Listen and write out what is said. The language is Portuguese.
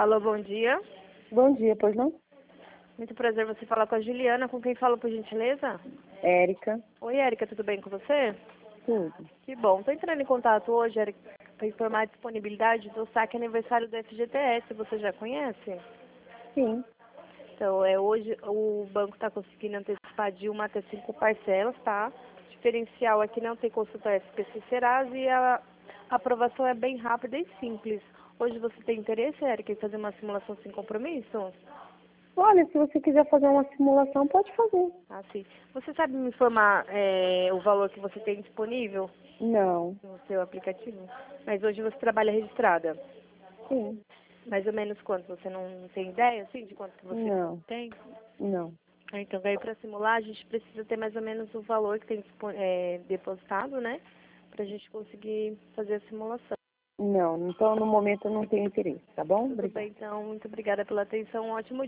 Alô, bom dia. Bom dia, pois não? Muito prazer você falar com a Juliana. Com quem falo, por gentileza? Érica, Oi, Érica, tudo bem com você? tudo. Que bom. Estou entrando em contato hoje, Érica, para informar a disponibilidade do saque aniversário do FGTS. Você já conhece? Sim, Então, hoje o banco está conseguindo antecipar de 1 até 5 parcelas, tá? O diferencial é que não tem consulta SPC Serasa e a aprovação é bem rápida e simples. Hoje você tem interesse, Érica, em fazer uma simulação sem compromisso? olha, se você quiser fazer uma simulação, pode fazer. Ah, sim. Você sabe me informar o valor que você tem disponível Não, no seu aplicativo? Mas hoje você trabalha registrada. sim, Mais ou menos quanto? Você não tem ideia, assim, de quanto que você não, tem? não, Ah, então, daí para simular, a gente precisa ter mais ou menos o valor que tem depositado, né? Para a gente conseguir fazer a simulação. não. Então, no momento, eu não tenho interesse, tá bom? Tudo Obrigada. bem, então. Muito obrigada pela atenção. Um ótimo